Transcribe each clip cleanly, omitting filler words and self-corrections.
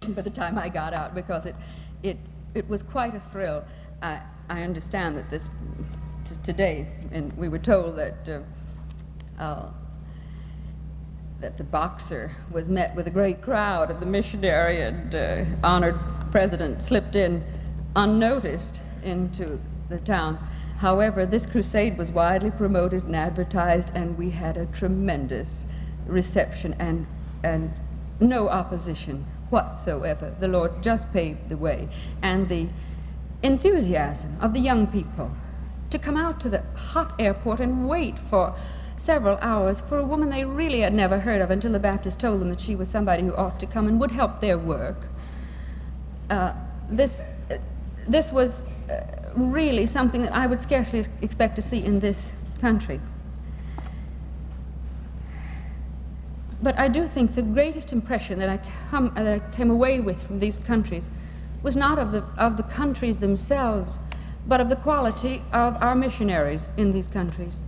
exhaustion by the time I got out, because it was quite a thrill. I understand that this today, and we were told that that the boxer was met with a great crowd of the missionary, and honored president slipped in unnoticed into the town. However, this crusade was widely promoted and advertised, and we had a tremendous reception and no opposition whatsoever. The Lord just paved the way. And the enthusiasm of the young people to come out to the hot airport and wait for several hours for a woman they really had never heard of until the Baptist told them that she was somebody who ought to come and would help their work. This was really something that I would scarcely expect to see in this country. But I do think the greatest impression that I came away with from these countries was not of the countries themselves, but of the quality of our missionaries in these countries.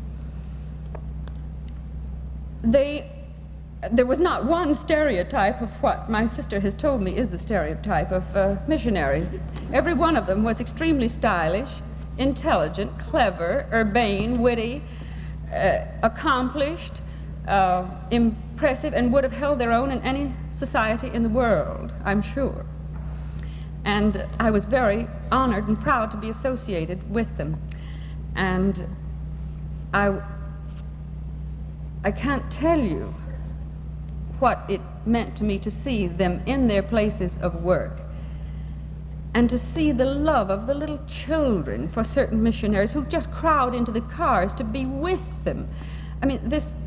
There was not one stereotype of what my sister has told me is the stereotype of missionaries. Every one of them was extremely stylish, intelligent, clever, urbane, witty, accomplished, impressive, and would have held their own in any society in the world, I'm sure. And I was very honored and proud to be associated with them. And I can't tell you what it meant to me to see them in their places of work, and to see the love of the little children for certain missionaries who just crowd into the cars to be with them. I mean,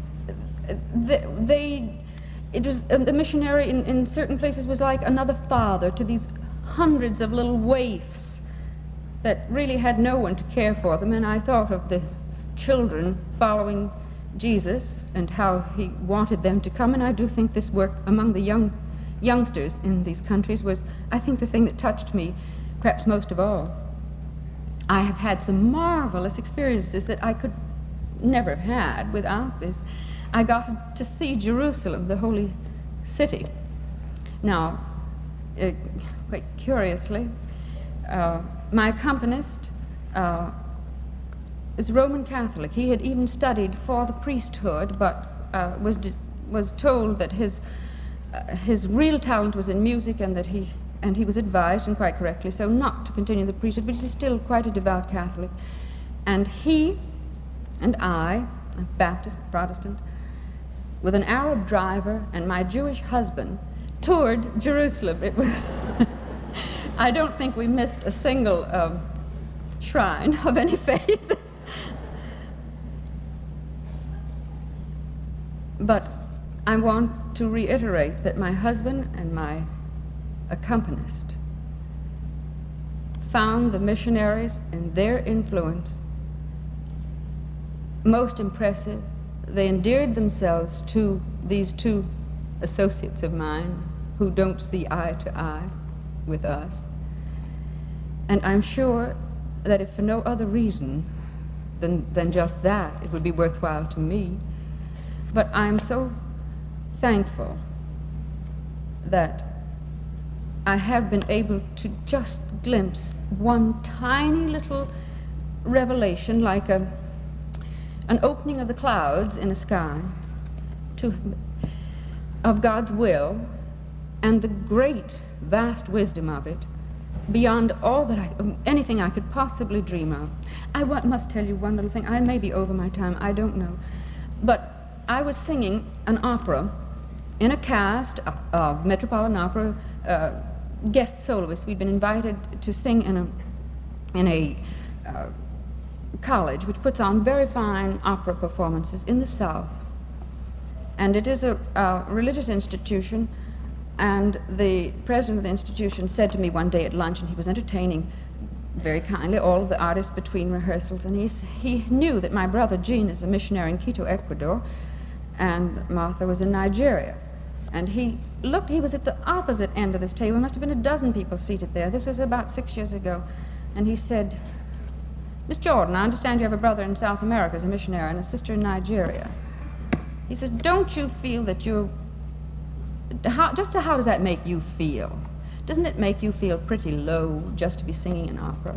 the missionary in certain places was like another father to these hundreds of little waifs that really had no one to care for them. And I thought of the children following Jesus and how he wanted them to come. And I do think this work among the youngsters in these countries was, I think, the thing that touched me perhaps most of all. I have had some marvelous experiences that I could never have had without this. I got to see Jerusalem, the holy city. Now, quite curiously, my accompanist is Roman Catholic. He had even studied for the priesthood, but was told that his real talent was in music, and that he was advised, and quite correctly so, not to continue the priesthood, but he's still quite a devout Catholic. And he and I, a Baptist, Protestant, with an Arab driver and my Jewish husband, toured Jerusalem. It was I don't think we missed a single shrine of any faith. But I want to reiterate that my husband and my accompanist found the missionaries and their influence most impressive. They endeared themselves to these two associates of mine who don't see eye to eye with us. And I'm sure that if for no other reason than just that, it would be worthwhile to me. But I'm so thankful that I have been able to just glimpse one tiny little revelation, like an opening of the clouds in a sky, of God's will and the great, vast wisdom of it, beyond all that anything I could possibly dream of. I must tell you one little thing. I may be over my time, I don't know. But I was singing an opera in a cast of Metropolitan Opera guest soloists. We'd been invited to sing in a college which puts on very fine opera performances in the South. And it is a religious institution, and the president of the institution said to me one day at lunch, and he was entertaining very kindly all of the artists between rehearsals, and he knew that my brother Gene is a missionary in Quito, Ecuador, and Martha was in Nigeria. And he was at the opposite end of this table. There must have been a dozen people seated there. This was about 6 years ago. And he said, "Miss Jordan, I understand you have a brother in South America as a missionary and a sister in Nigeria." He says, "Don't you feel that how does that make you feel? Doesn't it make you feel pretty low just to be singing an opera?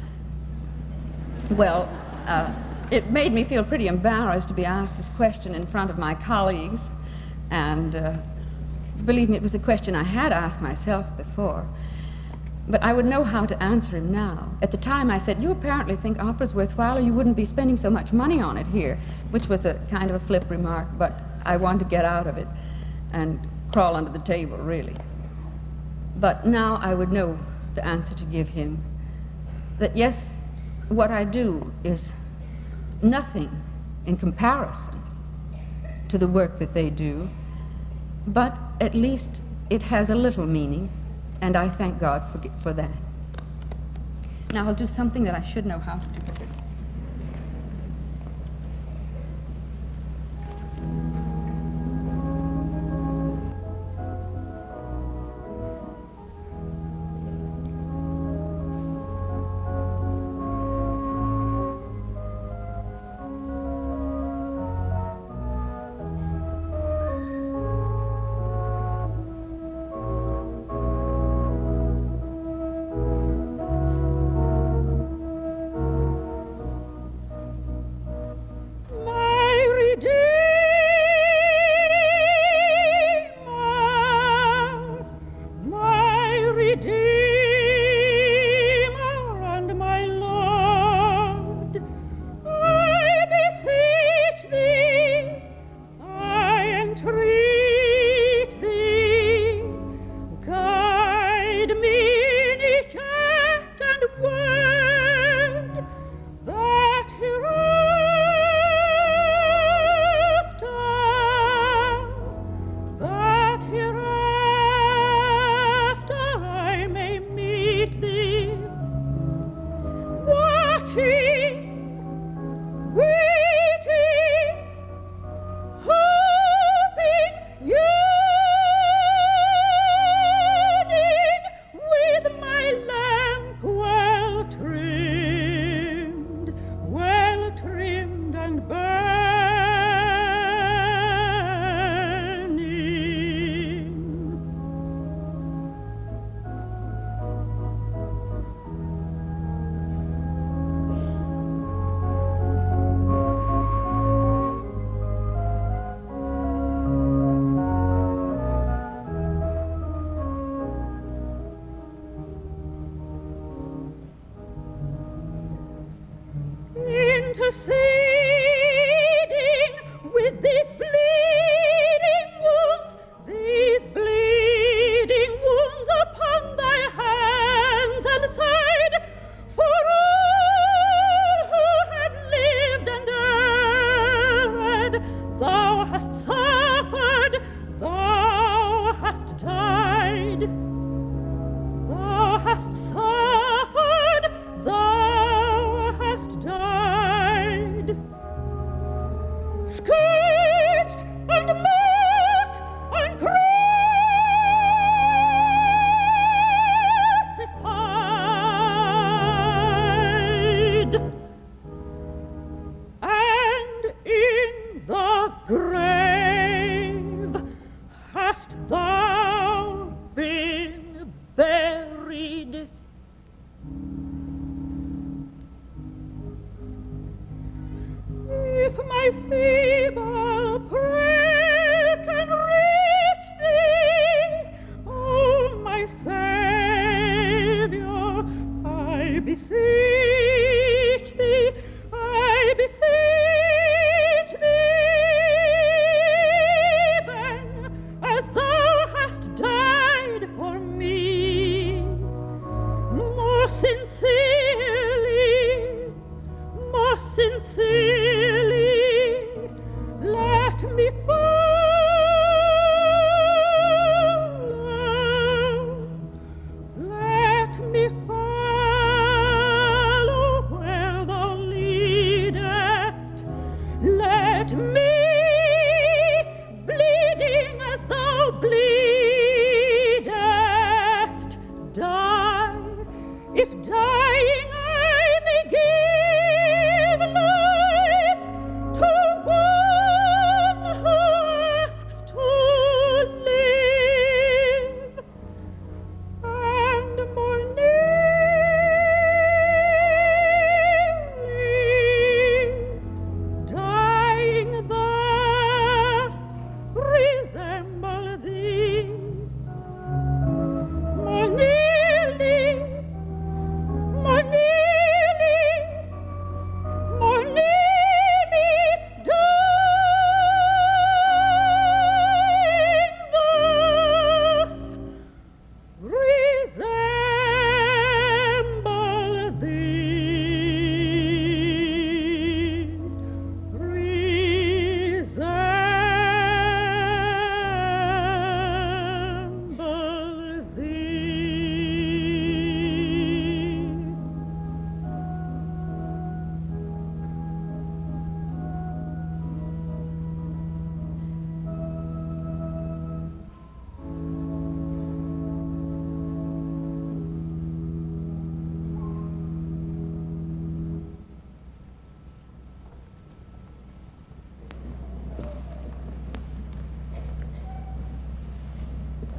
Well, it made me feel pretty embarrassed to be asked this question in front of my colleagues, and believe me, it was a question I had asked myself before, but I would know how to answer him now. At the time I said, you apparently think opera's worthwhile or you wouldn't be spending so much money on it here, which was a kind of a flip remark, but I wanted to get out of it and crawl under the table, really. But now I would know the answer to give him, that yes, what I do is nothing in comparison to the work that they do, but at least it has a little meaning, and I thank God for that. Now I'll do something that I should know how to do.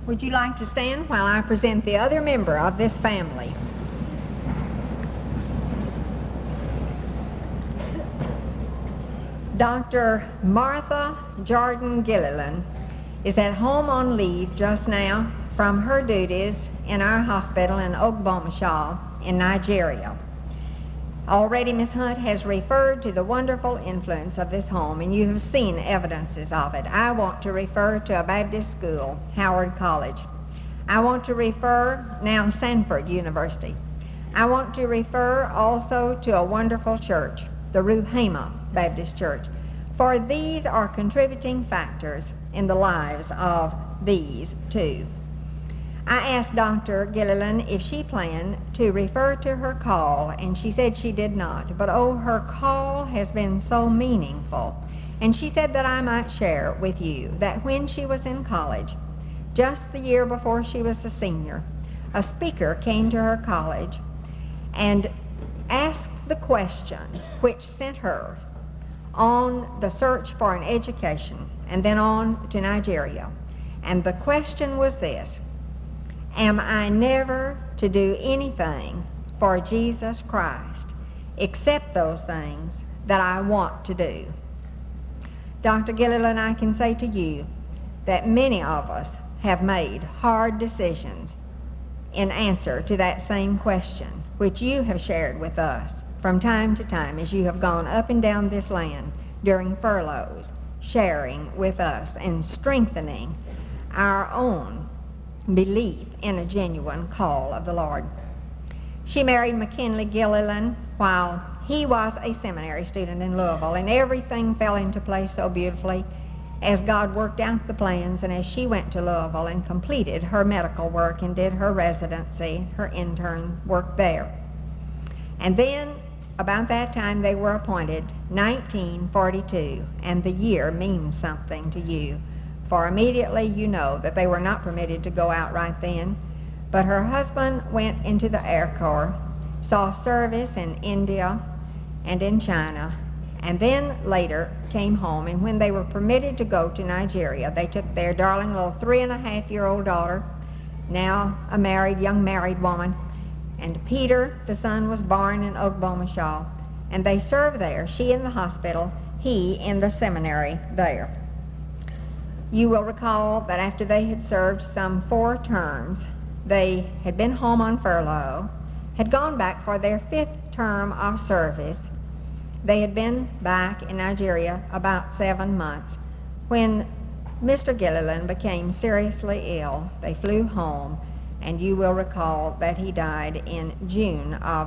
would you like to stand while I present the other member of this family? Dr. Martha Jordan Gilliland is at home on leave just now from her duties in our hospital in Ogbomoshọ in Nigeria. Already Ms. Hunt has referred to the wonderful influence of this home, and you have seen evidences of it. I want to refer to a Baptist school, Howard College. I want to refer now Sanford University. I want to refer also to a wonderful church, the Ruhama Baptist Church, for these are contributing factors in the lives of these two. I asked Dr. Gilliland if she planned to refer to her call, and she said she did not. But oh, her call has been so meaningful. And she said that I might share with you that when she was in college, just the year before she was a senior, a speaker came to her college and asked the question which sent her on the search for an education and then on to Nigeria. And the question was this: am I never to do anything for Jesus Christ except those things that I want to do? Dr. Gilliland, I can say to you that many of us have made hard decisions in answer to that same question, which you have shared with us from time to time as you have gone up and down this land during furloughs, sharing with us and strengthening our own belief in a genuine call of the Lord. She married McKinley Gilliland while he was a seminary student in Louisville, and everything fell into place so beautifully as God worked out the plans, and as she went to Louisville and completed her medical work and did her residency, her intern work there. And then about that time they were appointed, 1942, and the year means something to you, for immediately you know that they were not permitted to go out right then. But her husband went into the Air Corps, saw service in India and in China, and then later came home. And when they were permitted to go to Nigeria, they took their darling little 3.5-year-old daughter, now a young married woman, and Peter, the son, was born in Ogbomoshọ, and they served there, she in the hospital, he in the seminary there. You will recall that after they had served some 4 terms, they had been home on furlough, had gone back for their 5th term of service. They had been back in Nigeria about 7 months. When Mr. Gilliland became seriously ill, they flew home, and you will recall that he died in June of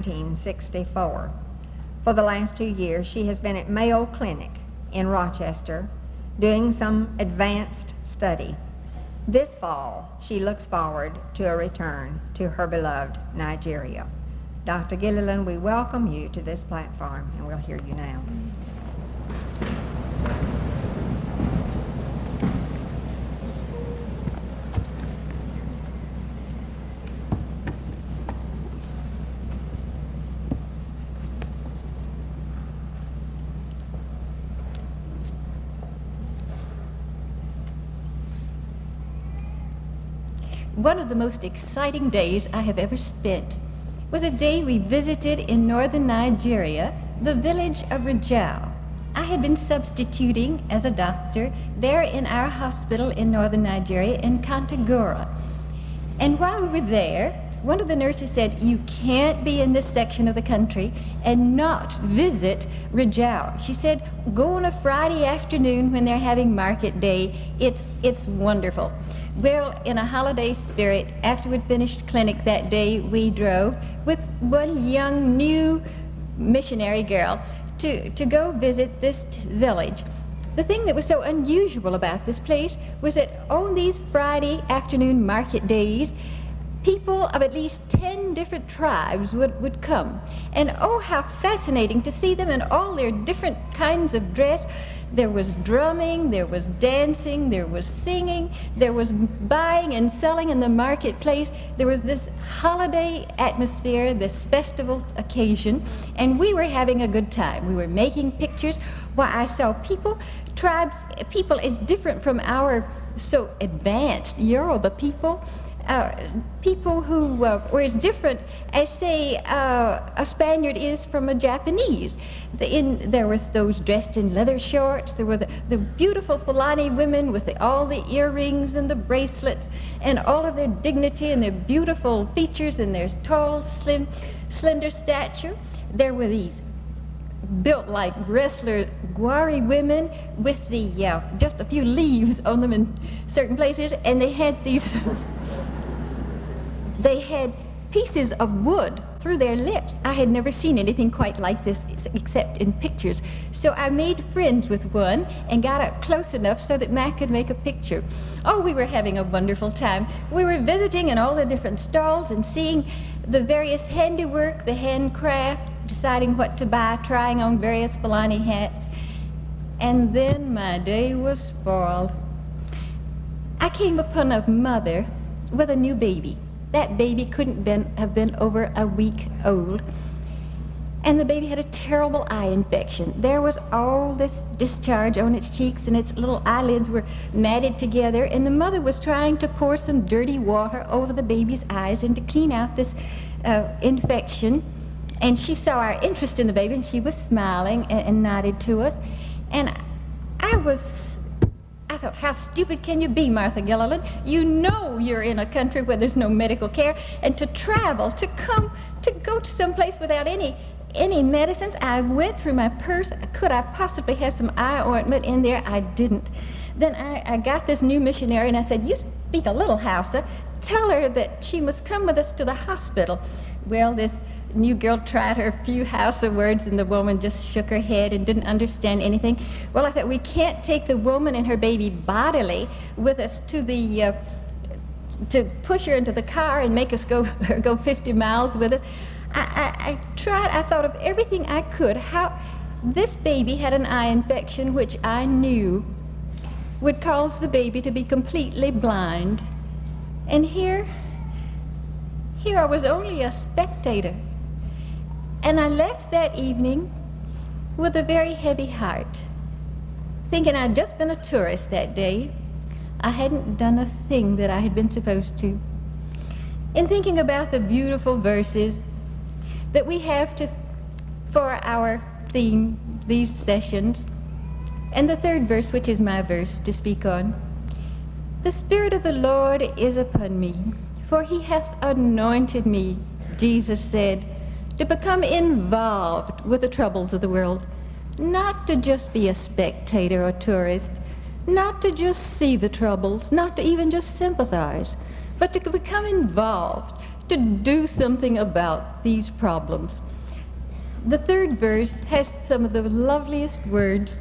1964. For the last 2 years, she has been at Mayo Clinic in Rochester doing some advanced study. This fall, she looks forward to a return to her beloved Nigeria. Dr. Gilliland, we welcome you to this platform, and we'll hear you now. One of the most exciting days I have ever spent was a day we visited in northern Nigeria, the village of Rajau. I had been substituting as a doctor there in our hospital in northern Nigeria in Kontagora. And while we were there, one of the nurses said, "You can't be in this section of the country and not visit Rajau." She said, "Go on a Friday afternoon when they're having market day. It's wonderful." Well, in a holiday spirit, after we'd finished clinic that day, we drove with one young new missionary girl to go visit this village. The thing that was so unusual about this place was that on these Friday afternoon market days, people of at least 10 different tribes would come. And oh, how fascinating to see them in all their different kinds of dress. There was drumming, there was dancing, there was singing, there was buying and selling in the marketplace. There was this holiday atmosphere, this festival occasion, and we were having a good time. We were making pictures. Why, I saw people as different from our so advanced. Yoruba people, people who were as different as, say, a Spaniard is from a Japanese. There was those dressed in leather shorts. There were the beautiful Fulani women with all the earrings and the bracelets and all of their dignity and their beautiful features and their tall, slim, slender stature. There were these built like wrestler Gwari women with the just a few leaves on them in certain places, and they had these they had pieces of wood through their lips. I had never seen anything quite like this except in pictures. So I made friends with one and got up close enough so that Mac could make a picture. Oh, we were having a wonderful time. We were visiting in all the different stalls and seeing the various handiwork, the handcraft, deciding what to buy, trying on various Fulani hats. And then my day was spoiled. I came upon a mother with a new baby. That baby couldn't have been over a week old. And the baby had a terrible eye infection. There was all this discharge on its cheeks, and its little eyelids were matted together, and the mother was trying to pour some dirty water over the baby's eyes and to clean out this infection. And she saw our interest in the baby, and she was smiling and nodded to us. And I thought, how stupid can you be, Martha Gilliland? You know you're in a country where there's no medical care, and to travel, to go to some place without any medicines. I went through my purse. Could I possibly have some eye ointment in there? I didn't. Then I got this new missionary, and I said, you speak a little Hausa. Tell her that she must come with us to the hospital. Well, this new girl tried her few Hausa words, and the woman just shook her head and didn't understand anything. Well, I thought, we can't take the woman and her baby bodily with us to push her into the car and make us go 50 miles with us. I tried, I thought of everything I could. How this baby had an eye infection which I knew would cause the baby to be completely blind. And here I was only a spectator. And I left that evening with a very heavy heart, thinking I'd just been a tourist that day. I hadn't done a thing that I had been supposed to. In thinking about the beautiful verses that we have for our theme, these sessions, and the third verse, which is my verse to speak on. The Spirit of the Lord is upon me, for he hath anointed me, Jesus said, to become involved with the troubles of the world, not to just be a spectator or tourist, not to just see the troubles, not to even just sympathize, but to become involved, to do something about these problems. The third verse has some of the loveliest words.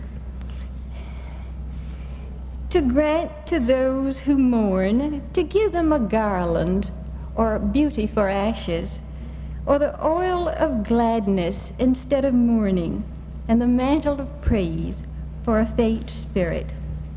To grant to those who mourn, to give them a garland or beauty for ashes, or the oil of gladness instead of mourning, and the mantle of praise for a faint spirit.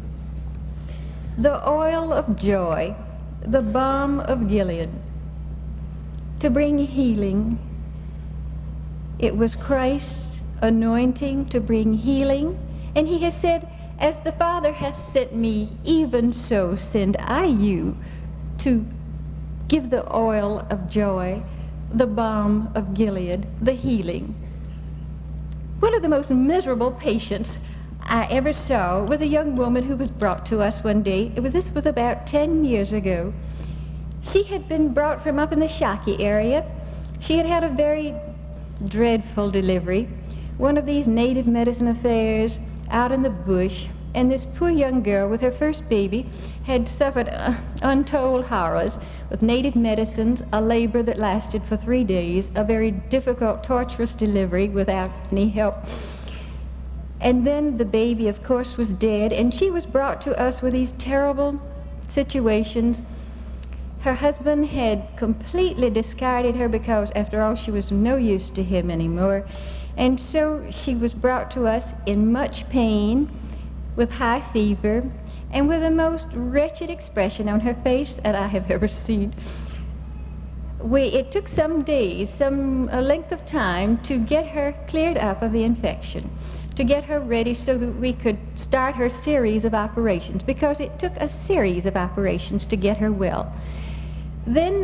The oil of joy, the balm of Gilead, to bring healing. It was Christ's anointing to bring healing, and he has said, as the Father hath sent me, even so send I you, to give the oil of joy, the balm of Gilead, the healing. One of the most miserable patients I ever saw was a young woman who was brought to us one day. This was about 10 years ago. She had been brought from up in the Shaki area. She had had a very dreadful delivery, one of these native medicine affairs out in the bush. And this poor young girl with her first baby had suffered untold horrors with native medicines, a labor that lasted for 3 days, a very difficult, torturous delivery without any help. And then the baby, of course, was dead, and she was brought to us with these terrible situations. Her husband had completely discarded her because, after all, she was no use to him anymore. And so she was brought to us in much pain, with high fever, and with the most wretched expression on her face that I have ever seen. it took some days, some length of time to get her cleared up of the infection, to get her ready so that we could start her series of operations, because it took a series of operations to get her well. Then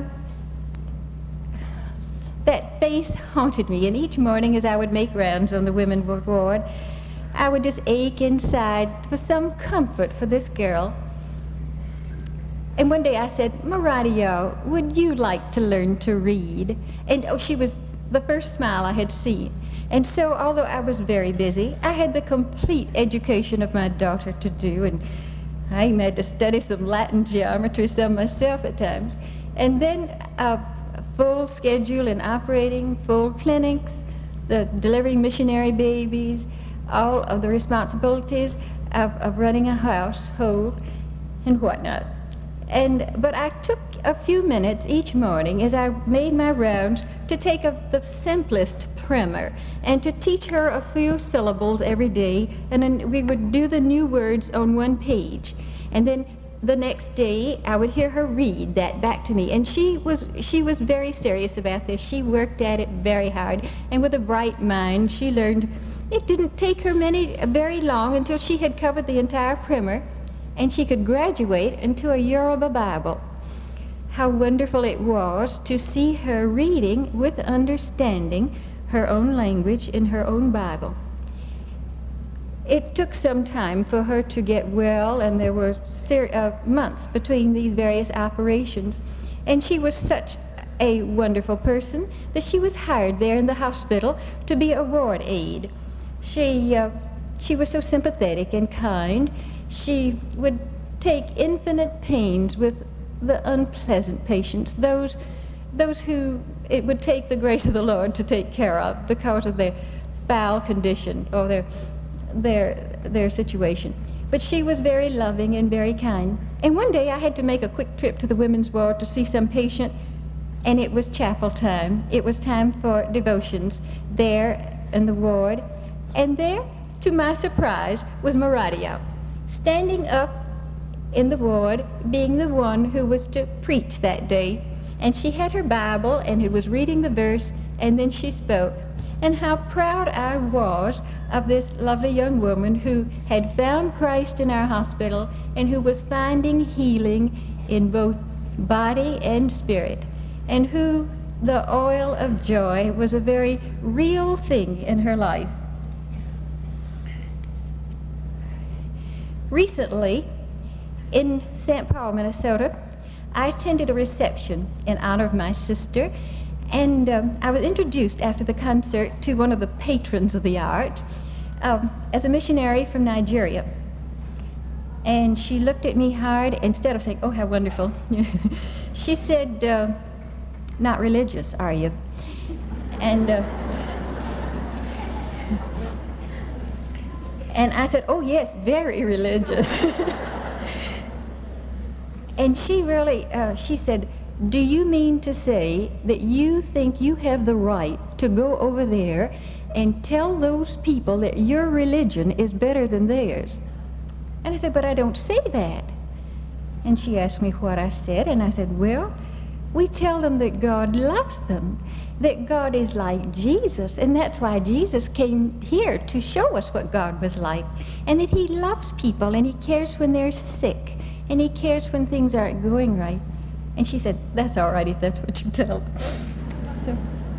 that face haunted me, and each morning as I would make rounds on the women's ward, I would just ache inside for some comfort for this girl. And one day I said, Maradio, would you like to learn to read? And oh, she was the first smile I had seen. And so, although I was very busy, I had the complete education of my daughter to do, and I even had to study some Latin geometry some myself at times. And then a full schedule in operating, full clinics, the delivering missionary babies, all of the responsibilities of running a household and whatnot. But I took a few minutes each morning as I made my rounds to take up the simplest primer and to teach her a few syllables every day, and then we would do the new words on one page. And then the next day I would hear her read that back to me, and she was very serious about this. She worked at it very hard, and with a bright mind she learned. It didn't take her very long until she had covered the entire primer, and she could graduate into a Yoruba Bible. How wonderful it was to see her reading with understanding her own language in her own Bible. It took some time for her to get well, and there were months between these various operations. And she was such a wonderful person that she was hired there in the hospital to be a ward aide. She was so sympathetic and kind. She would take infinite pains with the unpleasant patients, those who it would take the grace of the Lord to take care of because of their foul condition or their situation. But she was very loving and very kind. And one day I had to make a quick trip to the women's ward to see some patient, and it was chapel time. It was time for devotions there in the ward. And there, to my surprise, was Maradio, standing up in the ward, being the one who was to preach that day. And she had her Bible, and it was reading the verse, and then she spoke. And how proud I was of this lovely young woman who had found Christ in our hospital and who was finding healing in both body and spirit, and who the oil of joy was a very real thing in her life. Recently, in St. Paul, Minnesota, I attended a reception in honor of my sister, and I was introduced after the concert to one of the patrons of the art as a missionary from Nigeria. And she looked at me hard. Instead of saying, "Oh, how wonderful," she said, "Not religious, are you?" And I said, "Oh, yes, very religious." And she really, she said, "Do you mean to say that you think you have the right to go over there and tell those people that your religion is better than theirs?" And I said, "But I don't say that." And she asked me what I said, and I said, "Well, we tell them that God loves them, that God is like Jesus, and that's why Jesus came here to show us what God was like, and that he loves people, and he cares when they're sick, and he cares when things aren't going right." And she said, "That's all right if that's what you tell them." So,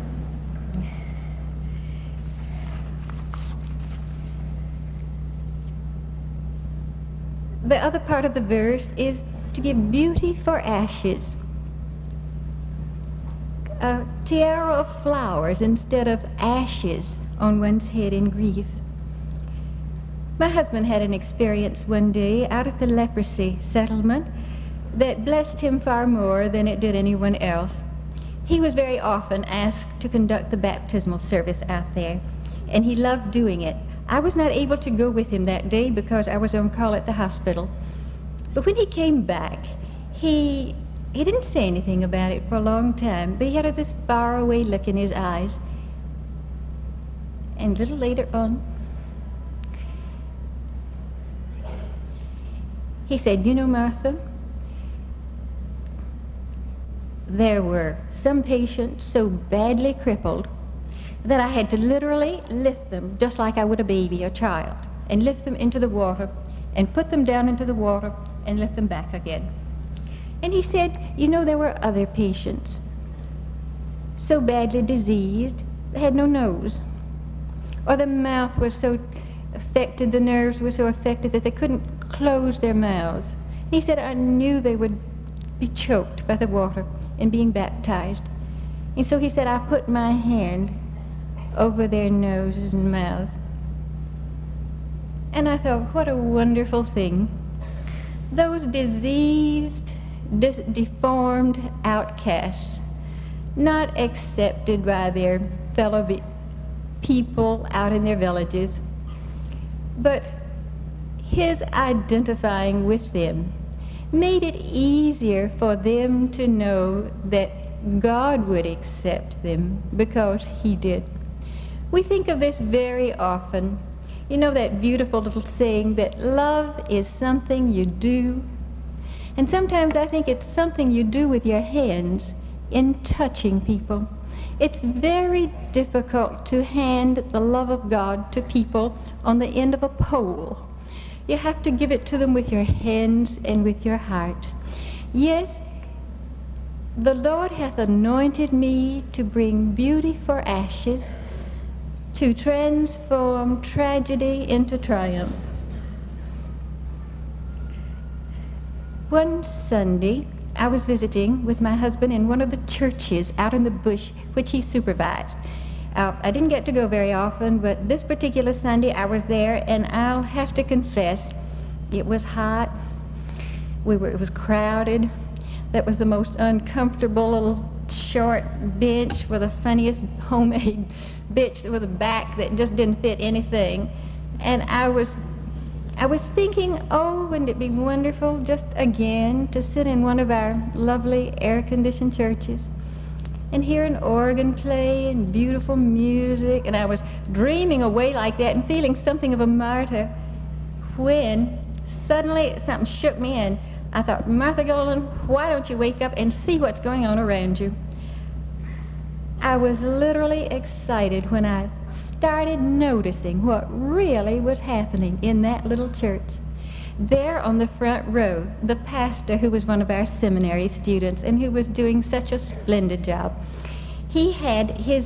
the other part of the verse is to give beauty for ashes. A tiara of flowers instead of ashes on one's head in grief. My husband had an experience one day out at the leprosy settlement that blessed him far more than it did anyone else. He was very often asked to conduct the baptismal service out there, and he loved doing it. I was not able to go with him that day because I was on call at the hospital. But when he came back, he didn't say anything about it for a long time, but he had this faraway look in his eyes. And a little later on, he said, "You know, Martha, there were some patients so badly crippled that I had to literally lift them just like I would a baby, a child, and lift them into the water and put them down into the water and lift them back again. And he said, you know, there were other patients so badly diseased they had no nose, or the mouth was so affected, the nerves were so affected that they couldn't close their mouths. He said, I knew they would be choked by the water and being baptized. And so he said, I put my hand over their noses and mouths. And I thought, what a wonderful thing. Those diseased, deformed outcasts, not accepted by their fellow people out in their villages, but his identifying with them made it easier for them to know that God would accept them because he did. We think of this very often. You know that beautiful little saying that love is something you do? And sometimes I think it's something you do with your hands in touching people. It's very difficult to hand the love of God to people on the end of a pole. You have to give it to them with your hands and with your heart. Yes, the Lord hath anointed me to bring beauty for ashes, to transform tragedy into triumph. One Sunday, I was visiting with my husband in one of the churches out in the bush which he supervised. I didn't get to go very often, but this particular Sunday I was there, and I'll have to confess, it was hot. It was crowded. That was the most uncomfortable little short bench with the funniest homemade bench with a back that just didn't fit anything. And I was thinking, oh, wouldn't it be wonderful just again to sit in one of our lovely air-conditioned churches and hear an organ play and beautiful music. And I was dreaming away like that and feeling something of a martyr when suddenly something shook me, and I thought, Martha Golden, why don't you wake up and see what's going on around you? I was literally excited when I started noticing what really was happening in that little church. There on the front row, the pastor, who was one of our seminary students and who was doing such a splendid job, he had his,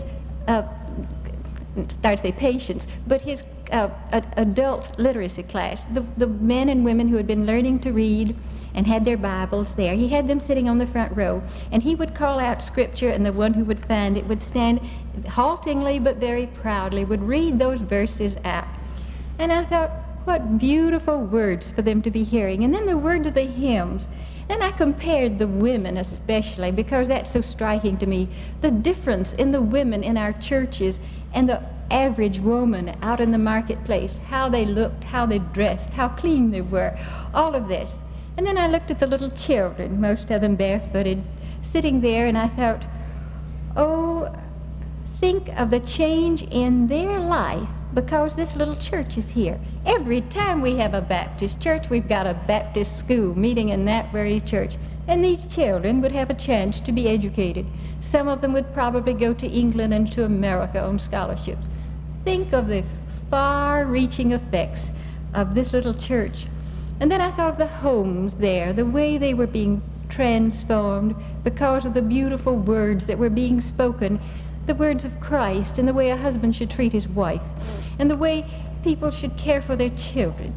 start to say patients, but his adult literacy class, the men and women who had been learning to read and had their Bibles there. He had them sitting on the front row, and he would call out scripture, and the one who would find it would stand haltingly but very proudly, would read those verses out. And I thought, what beautiful words for them to be hearing. And then the words of the hymns. And I compared the women especially, because that's so striking to me, the difference in the women in our churches and the average woman out in the marketplace, how they looked, how they dressed, how clean they were, all of this. And then I looked at the little children, most of them barefooted, sitting there, and I thought, oh, think of the change in their life because this little church is here. Every time we have a Baptist church, we've got a Baptist school meeting in that very church. And these children would have a chance to be educated. Some of them would probably go to England and to America on scholarships. Think of the far-reaching effects of this little church. And then I thought of the homes there, the way they were being transformed because of the beautiful words that were being spoken, the words of Christ, and the way a husband should treat his wife, and the way people should care for their children.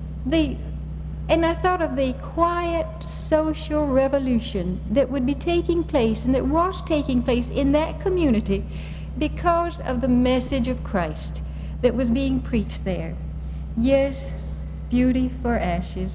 And I thought of the quiet social revolution that would be taking place and that was taking place in that community because of the message of Christ that was being preached there. Yes, beauty for ashes.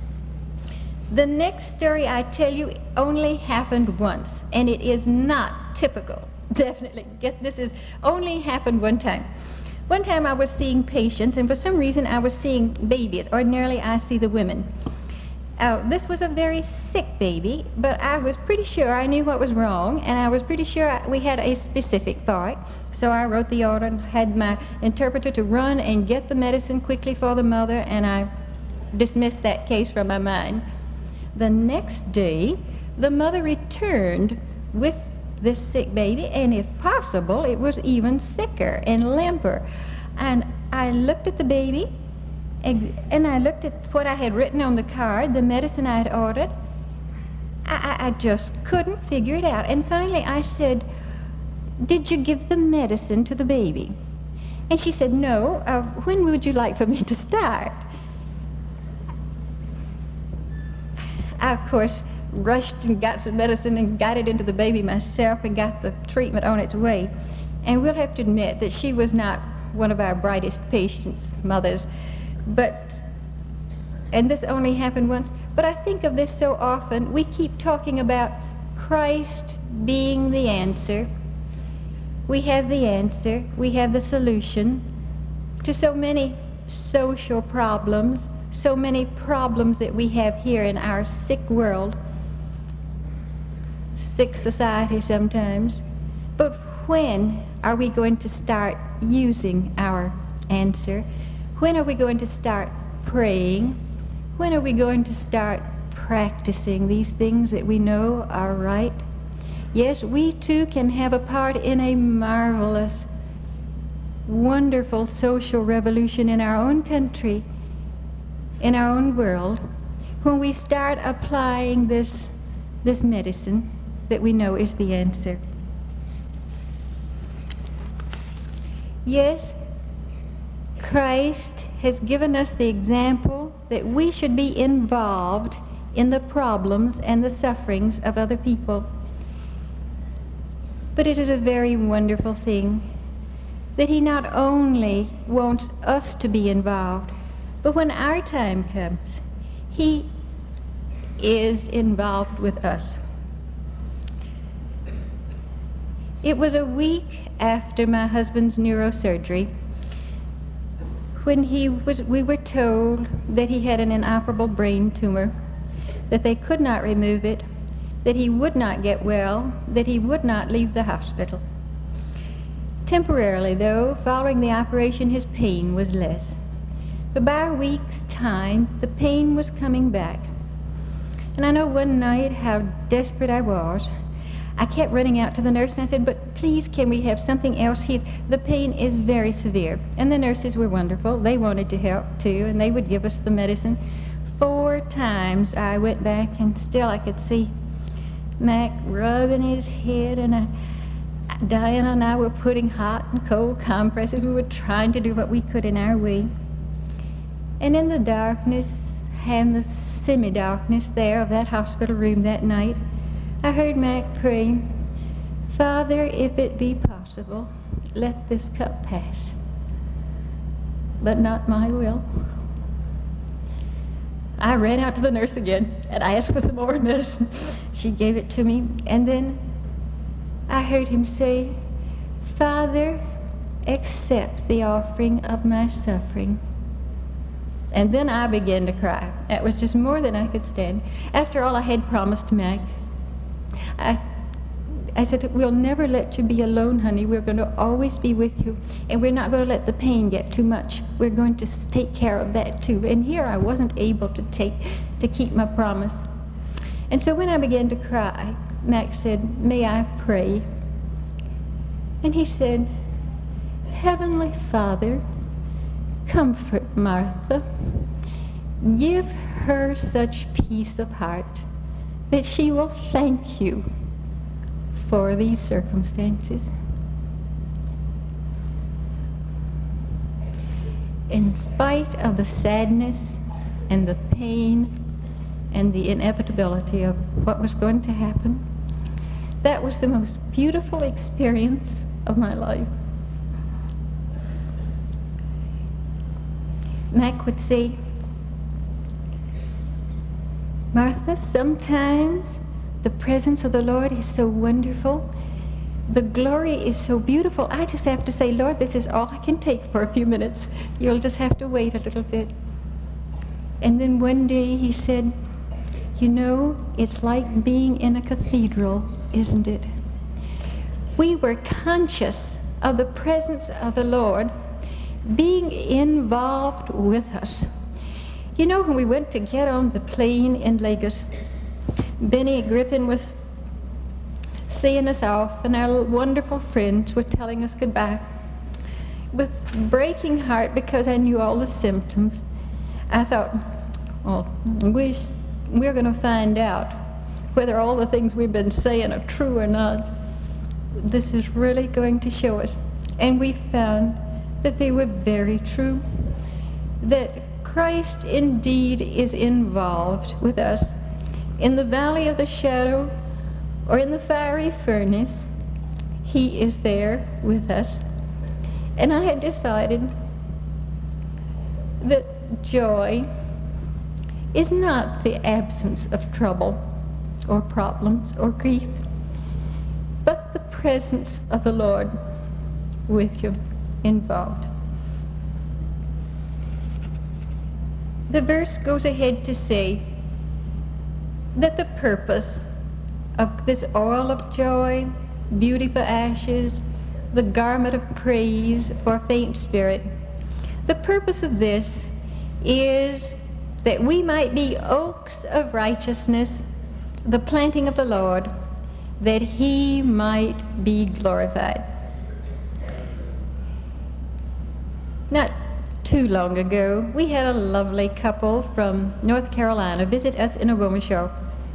The next story I tell you only happened once, and it is not typical. Definitely. This is only happened one time. One time I was seeing patients, and for some reason I was seeing babies. Ordinarily I see the women. This was a very sick baby, but I was pretty sure I knew what was wrong, and I was pretty sure we had a specific for it. So I wrote the order and had my interpreter to run and get the medicine quickly for the mother, and I dismissed that case from my mind. The next day, the mother returned with this sick baby, and if possible, it was even sicker and limper. And I looked at the baby, and I looked at what I had written on the card, the medicine I had ordered. I just couldn't figure it out. And finally I said, "Did you give the medicine to the baby?" And she said, "No. When would you like for me to start?" I, of course, rushed and got some medicine and got it into the baby myself and got the treatment on its way. And we'll have to admit that she was not one of our brightest patients, mothers. And this only happened once, but I think of this so often. We keep talking about Christ being the answer. We have the answer. We have the solution to so many social problems, so many problems that we have here in our sick world, sick society sometimes. But when are we going to start using our answer? When are we going to start praying? When are we going to start practicing these things that we know are right? Yes, we too can have a part in a marvelous, wonderful social revolution in our own country, in our own world, when we start applying this medicine that we know is the answer. Yes, Christ has given us the example that we should be involved in the problems and the sufferings of other people. But it is a very wonderful thing that He not only wants us to be involved, but when our time comes, He is involved with us. It was a week after my husband's neurosurgery when we were told that he had an inoperable brain tumor, that they could not remove it, that he would not get well, that he would not leave the hospital. Temporarily, though, following the operation, his pain was less. But by a week's time, the pain was coming back. And I know one night how desperate I was. I kept running out to the nurse and I said, "But please, can we have something else? The pain is very severe." And the nurses were wonderful. They wanted to help too, and they would give us the medicine. 4 times I went back, and still I could see Mac rubbing his head, and Diana and I were putting hot and cold compresses. We were trying to do what we could in our way. And in the darkness and the semi-darkness there of that hospital room that night, I heard Mac pray, "Father, if it be possible, let this cup pass, but not my will." I ran out to the nurse again, and I asked for some more medicine. She gave it to me, and then I heard him say, "Father, accept the offering of my suffering." And then I began to cry. That was just more than I could stand. After all, I had promised Mac. I said, "We'll never let you be alone, honey. We're going to always be with you, and we're not going to let the pain get too much. We're going to take care of that too." And here I wasn't able to keep my promise. And so when I began to cry, Mac said, "May I pray?" And he said, "Heavenly Father, comfort Martha. Give her such peace of heart that she will thank you for these circumstances." In spite of the sadness and the pain and the inevitability of what was going to happen, that was the most beautiful experience of my life. Mac would say, "Martha, sometimes the presence of the Lord is so wonderful. The glory is so beautiful. I just have to say, Lord, this is all I can take for a few minutes. You'll just have to wait a little bit." And then one day he said, "You know, it's like being in a cathedral, isn't it?" We were conscious of the presence of the Lord being involved with us. You know, when we went to get on the plane in Lagos, Benny Griffin was seeing us off, and our wonderful friends were telling us goodbye. With breaking heart, because I knew all the symptoms, I thought, well, we're going to find out whether all the things we've been saying are true or not. This is really going to show us. And we found that they were very true, that Christ indeed is involved with us in the valley of the shadow or in the fiery furnace. He is there with us. And I had decided that joy is not the absence of trouble or problems or grief, but the presence of the Lord with you, involved. The verse goes ahead to say that the purpose of this oil of joy, beauty for ashes, the garment of praise for a faint spirit, the purpose of this is that we might be oaks of righteousness, the planting of the Lord, that he might be glorified. Not too long ago, we had a lovely couple from North Carolina visit us in Ogbomoso.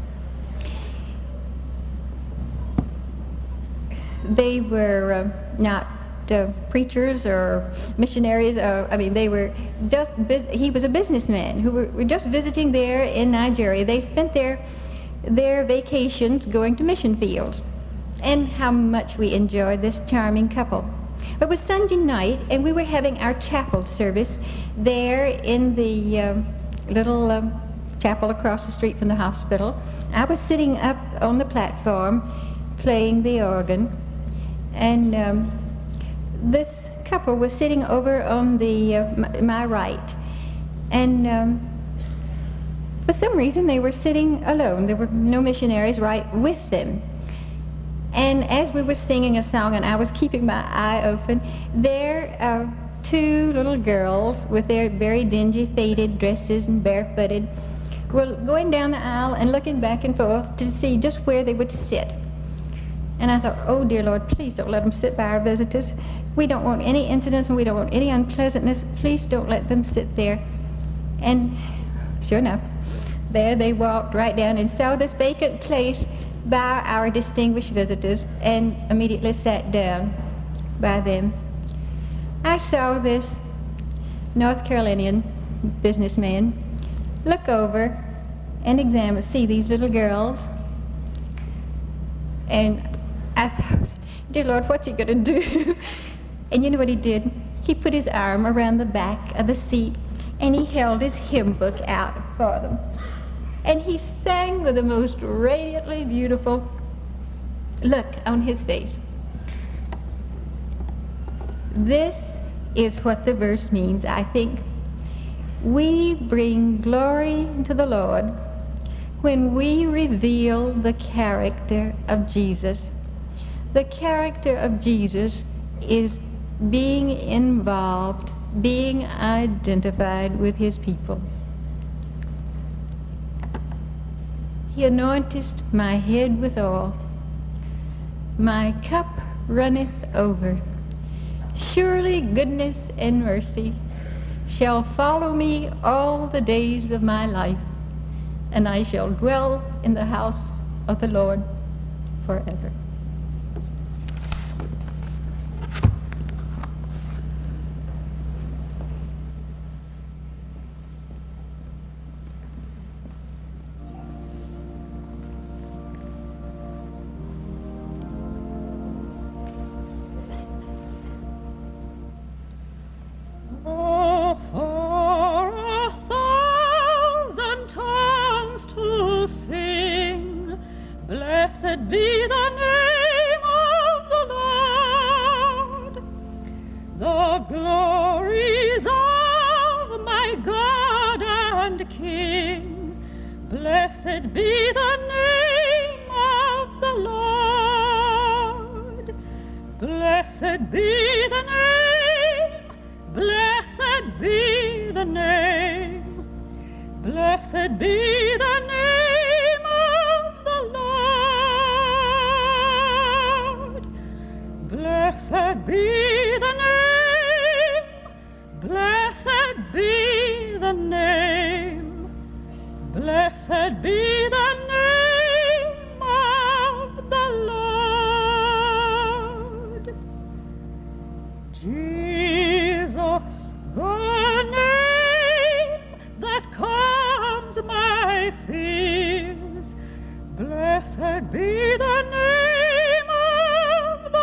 They were not preachers or missionaries. They were just he was a businessman who were just visiting there in Nigeria. They spent their vacations going to mission fields. And how much we enjoyed this charming couple. It was Sunday night, and we were having our chapel service there in the little chapel across the street from the hospital. I was sitting up on the platform playing the organ, and this couple was sitting over on my right, and for some reason they were sitting alone. There were no missionaries right with them. And as we were singing a song and I was keeping my eye open, there two little girls with their very dingy faded dresses and barefooted were going down the aisle and looking back and forth to see just where they would sit. And I thought, oh dear Lord, please don't let them sit by our visitors. We don't want any incidents and we don't want any unpleasantness. Please don't let them sit there. And sure enough, there they walked right down and saw this vacant place by our distinguished visitors and immediately sat down by them. I saw this North Carolinian businessman look over and see these little girls, and I thought, dear Lord, what's he going to do? And you know what he did? He put his arm around the back of the seat and he held his hymn book out for them. And he sang with the most radiantly beautiful look on his face. This is what the verse means, I think. We bring glory to the Lord when we reveal the character of Jesus. The character of Jesus is being involved, being identified with his people. He anointeth my head with oil. My cup runneth over. Surely goodness and mercy shall follow me all the days of my life, and I shall dwell in the house of the Lord forever. Blessed be the name of the Lord. The glories of my God and King. Blessed be the name of the Lord. Blessed be the name. Blessed be the name. Blessed be the name of the Lord. Blessed be the name, blessed be the name, blessed be the name of the Lord. Jesus, the name that calms my fears, blessed be the name of the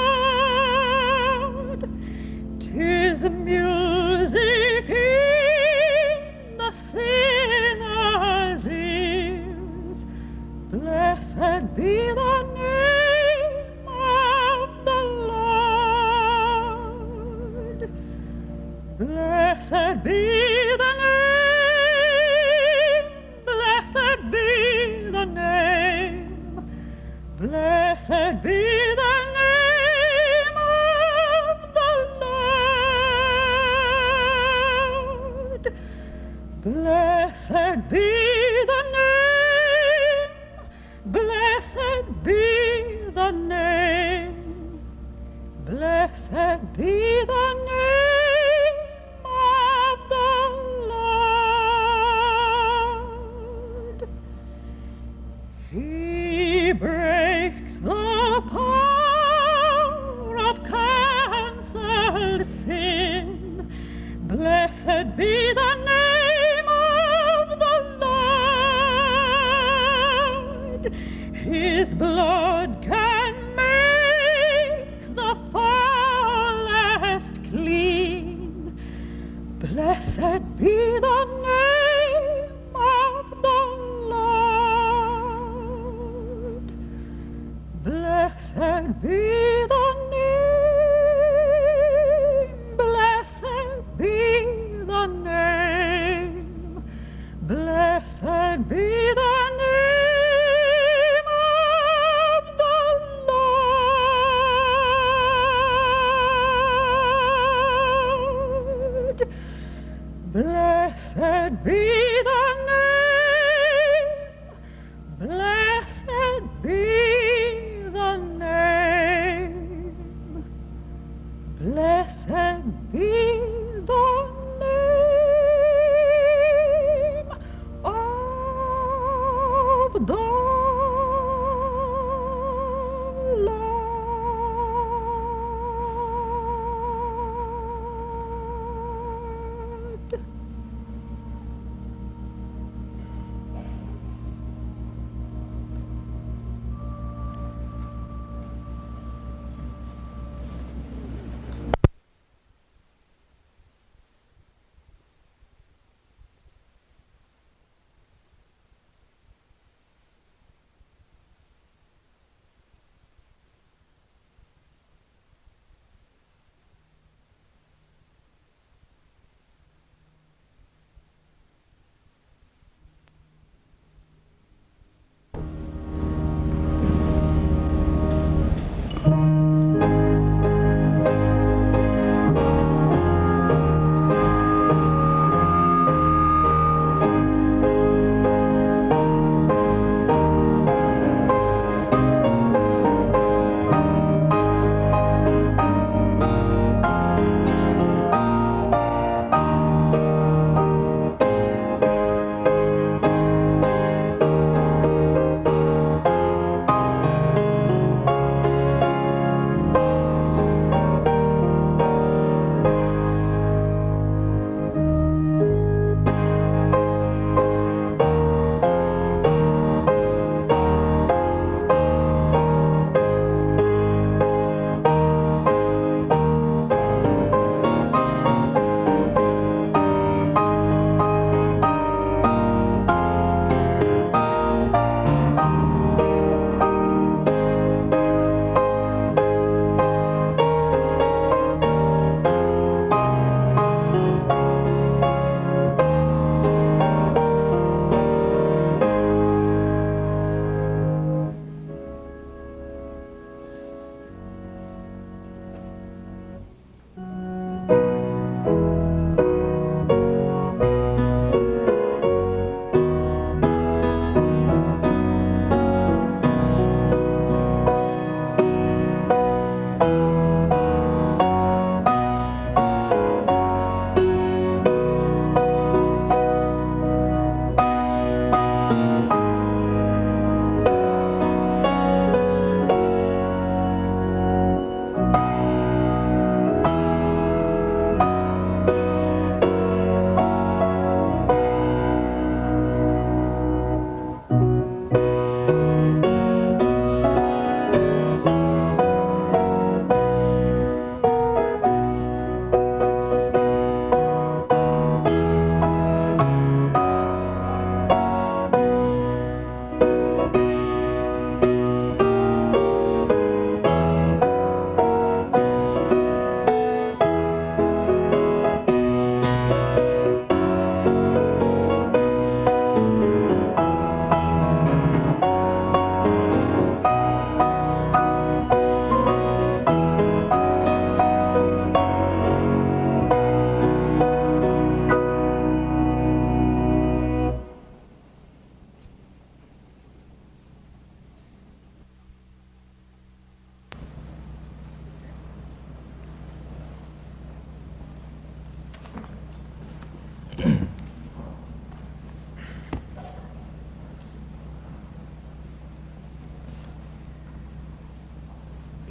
Lord. 'Tis music in the sinner's ears, blessed be the name of the Lord. Blessed be the name, blessed be the name, blessed be the name of the Lord. Blessed be the name, blessed be the name, blessed be the name of the Lord. He breaks the power of cancelled sin. Blessed be the name of the Lord. His blood can make the foulest clean. Blessed be the name of the Lord. Blessed be the name, blessed be the name, blessed be the name of the Lord. Blessed be the name, blessed be the name, blessed be the name of the Lord.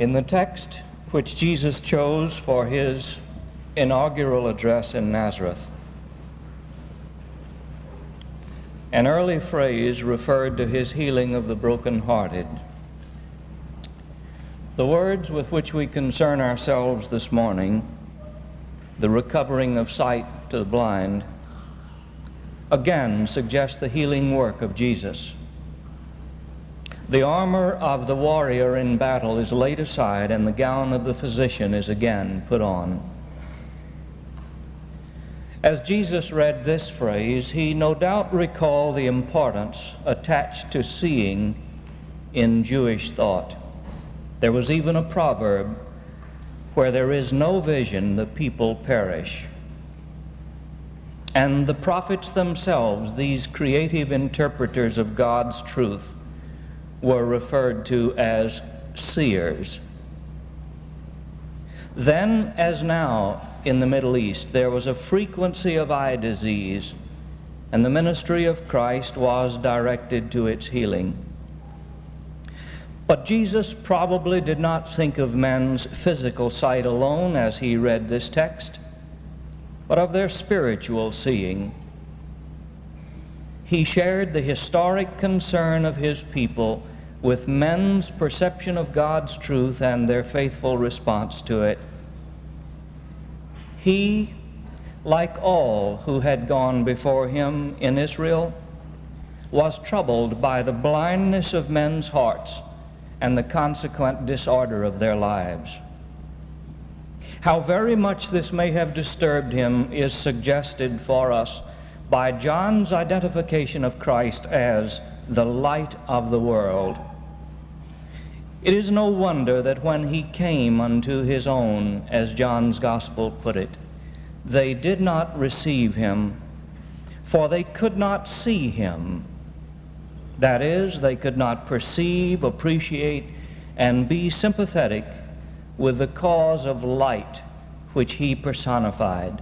In the text which Jesus chose for his inaugural address in Nazareth, an early phrase referred to his healing of the brokenhearted. The words with which we concern ourselves this morning, the recovering of sight to the blind, again suggest the healing work of Jesus. The armor of the warrior in battle is laid aside, and the gown of the physician is again put on. As Jesus read this phrase, he no doubt recalled the importance attached to seeing in Jewish thought. There was even a proverb, "Where there is no vision, the people perish." And the prophets themselves, these creative interpreters of God's truth, were referred to as seers. Then, as now in the Middle East, there was a frequency of eye disease, and the ministry of Christ was directed to its healing. But Jesus probably did not think of men's physical sight alone as he read this text, but of their spiritual seeing. He shared the historic concern of his people with men's perception of God's truth and their faithful response to it. He, like all who had gone before him in Israel, was troubled by the blindness of men's hearts and the consequent disorder of their lives. How very much this may have disturbed him is suggested for us by John's identification of Christ as the light of the world. It is no wonder that when he came unto his own, as John's gospel put it, they did not receive him, for they could not see him. That is, they could not perceive, appreciate, and be sympathetic with the cause of light which he personified.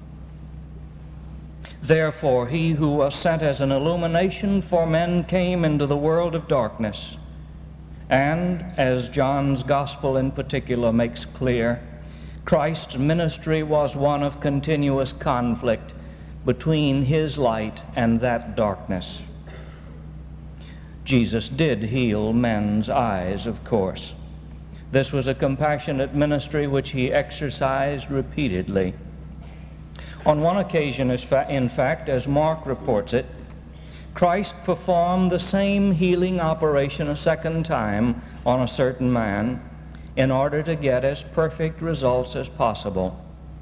Therefore, he who was sent as an illumination for men came into the world of darkness. And, as John's gospel in particular makes clear, Christ's ministry was one of continuous conflict between his light and that darkness. Jesus did heal men's eyes, of course. This was a compassionate ministry which he exercised repeatedly. On one occasion, in fact, as Mark reports it, Christ performed the same healing operation a second time on a certain man in order to get as perfect results as possible.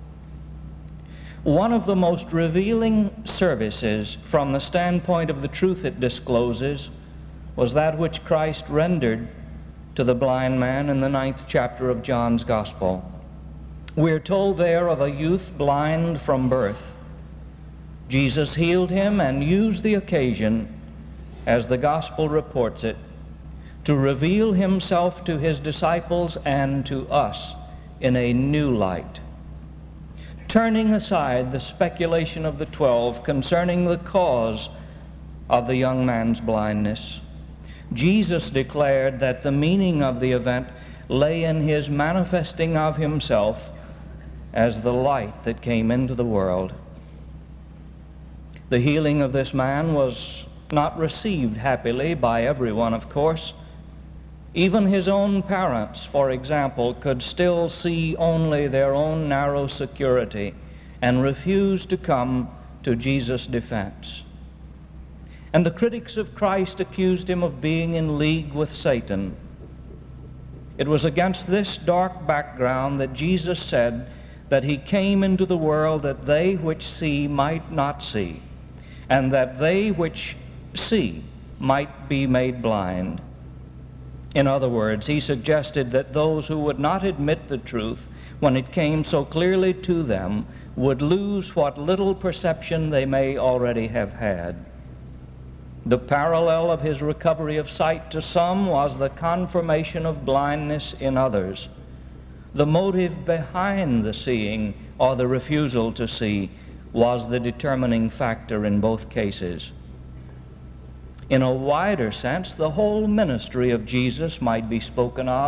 One of the most revealing services from the standpoint of the truth it discloses was that which Christ rendered to the blind man in the 9th chapter of John's Gospel. We're told there of a youth blind from birth. Jesus healed him and used the occasion, as the Gospel reports it, to reveal himself to his disciples and to us in a new light. Turning aside the speculation of the 12 concerning the cause of the young man's blindness, Jesus declared that the meaning of the event lay in his manifesting of himself as the light that came into the world. The healing of this man was not received happily by everyone, of course. Even his own parents, for example, could still see only their own narrow security and refuse to come to Jesus' defense. And the critics of Christ accused him of being in league with Satan. It was against this dark background that Jesus said that he came into the world that they which see might not see, and that they which see might be made blind. In other words, he suggested that those who would not admit the truth when it came so clearly to them would lose what little perception they may already have had. The parallel of his recovery of sight to some was the confirmation of blindness in others. The motive behind the seeing or the refusal to see was the determining factor in both cases. In a wider sense, the whole ministry of Jesus might be spoken of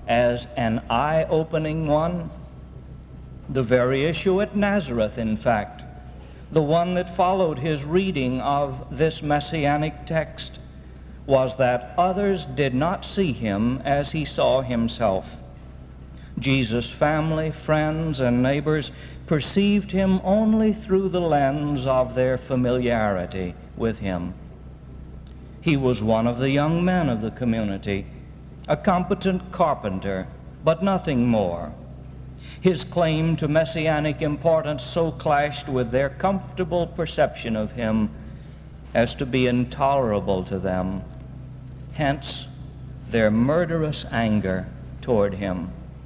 as an eye-opening one? The very issue at Nazareth, in fact, the one that followed his reading of this messianic text, was that others did not see him as he saw himself. Jesus' family, friends, and neighbors perceived him only through the lens of their familiarity with him. He was one of the young men of the community, a competent carpenter, but nothing more. His claim to messianic importance so clashed with their comfortable perception of him as to be intolerable to them. Hence, their murderous anger toward him.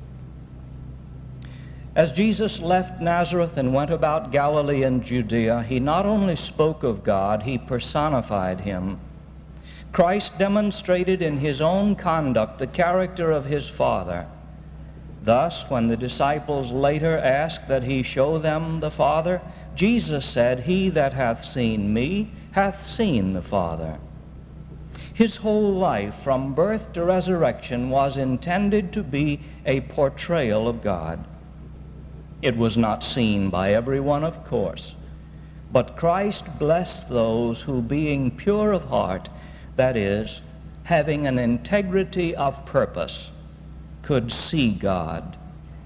As Jesus left Nazareth and went about Galilee and Judea, he not only spoke of God, he personified him. Christ demonstrated in his own conduct the character of his Father. Thus, when the disciples later asked that he show them the Father, Jesus said, "He that hath seen me hath seen the Father." His whole life, from birth to resurrection, was intended to be a portrayal of God. It was not seen by everyone, of course, but Christ blessed those who, being pure of heart, that is, having an integrity of purpose, could see God.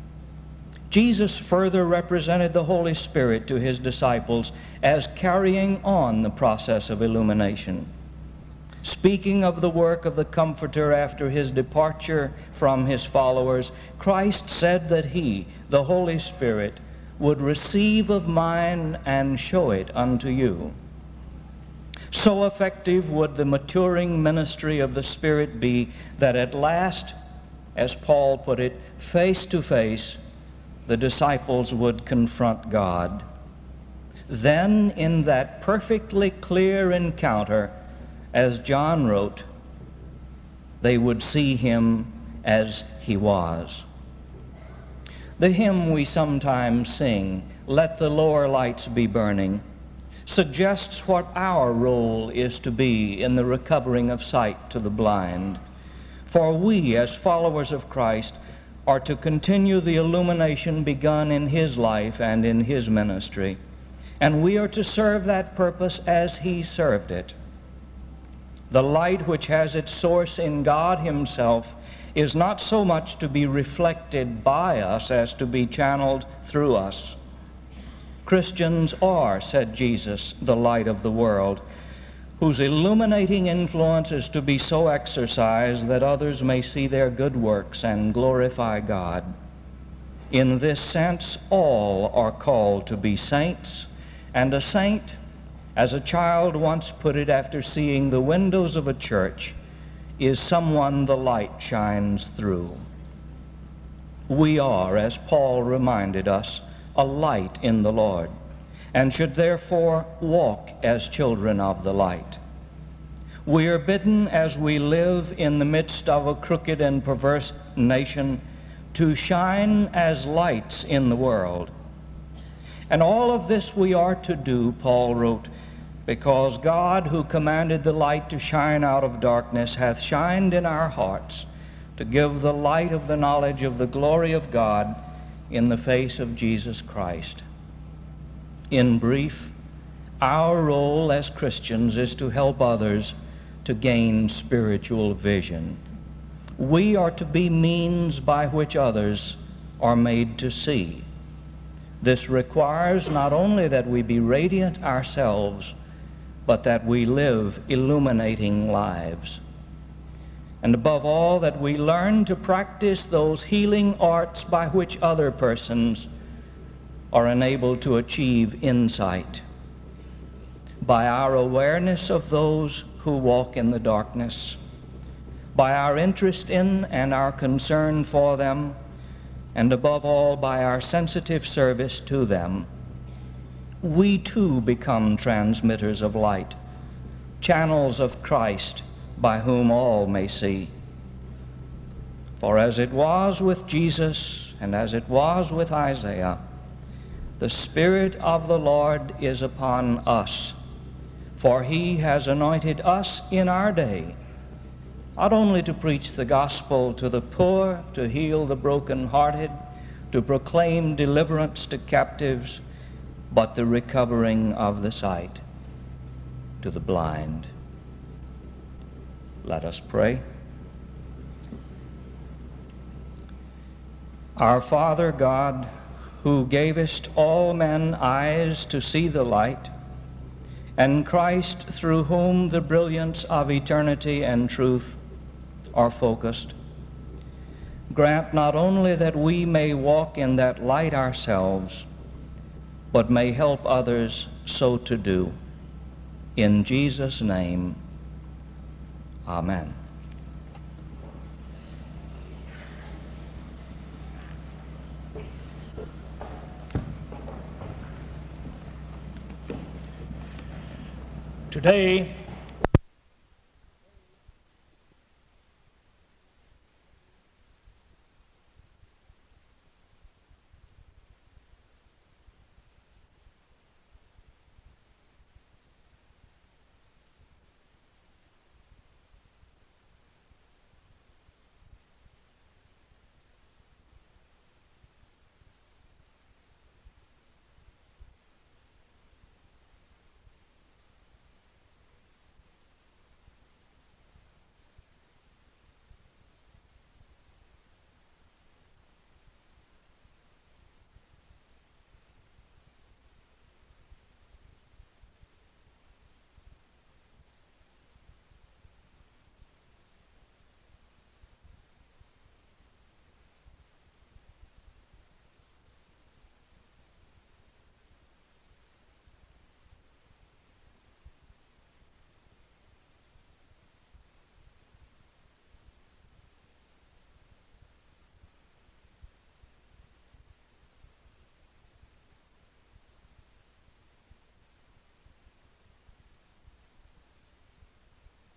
Jesus further represented the Holy Spirit to his disciples as carrying on the process of illumination. Speaking of the work of the Comforter after his departure from his followers, Christ said that he, the Holy Spirit, would receive of mine and show it unto you. So effective would the maturing ministry of the Spirit be that at last, as Paul put it, face to face, the disciples would confront God. Then, in that perfectly clear encounter, as John wrote, they would see him as he was. The hymn we sometimes sing, "Let the Lower Lights Be Burning," suggests what our role is to be in the recovering of sight to the blind. For we, as followers of Christ, are to continue the illumination begun in his life and in his ministry, and we are to serve that purpose as he served it. The light, which has its source in God himself, is not so much to be reflected by us as to be channeled through us. Christians are, said Jesus, the light of the world, whose illuminating influence is to be so exercised that others may see their good works and glorify God. In this sense, all are called to be saints, and a saint, as a child once put it after seeing the windows of a church, is someone the light shines through. We are, as Paul reminded us, a light in the Lord, and should therefore walk as children of the light. We are bidden, as we live in the midst of a crooked and perverse nation, to shine as lights in the world. And all of this we are to do, Paul wrote, because God, who commanded the light to shine out of darkness, hath shined in our hearts to give the light of the knowledge of the glory of God in the face of Jesus Christ. In brief, our role as Christians is to help others to gain spiritual vision. We are to be means by which others are made to see. This requires not only that we be radiant ourselves, but that we live illuminating lives. And above all, that we learn to practice those healing arts by which other persons are enabled to achieve insight. By our awareness of those who walk in the darkness, by our interest in and our concern for them, and above all, by our sensitive service to them, we too become transmitters of light, channels of Christ by whom all may see. For as it was with Jesus and as it was with Isaiah, the Spirit of the Lord is upon us, for he has anointed us in our day not only to preach the gospel to the poor, to heal the brokenhearted, to proclaim deliverance to captives, but the recovering of the sight to the blind. Let us pray. Our Father God, who gavest all men eyes to see the light, and Christ, through whom the brilliance of eternity and truth are focused, grant not only that we may walk in that light ourselves, but may help others so to do. In Jesus' name, amen. Today,